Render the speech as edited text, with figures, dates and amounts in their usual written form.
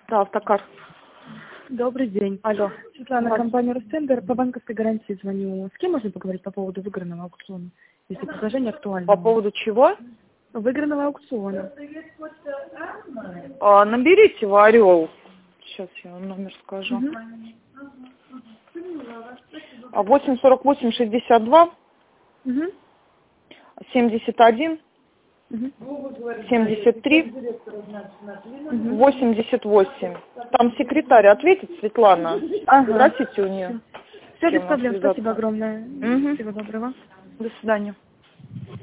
Да, автокар. Добрый день. Алло. Светлана, компания Ростендер. По банковской гарантии звоню. С кем можно поговорить по поводу выигранного аукциона? Если предложение актуально. По поводу чего? Выигранного аукциона. Наберите в Орел. Сейчас я вам номер скажу. 848-62 71 73 88. Там секретарь ответит, Светлана. Спросите у нее. Все без проблем. Спасибо огромное. Угу. Всего доброго. До свидания.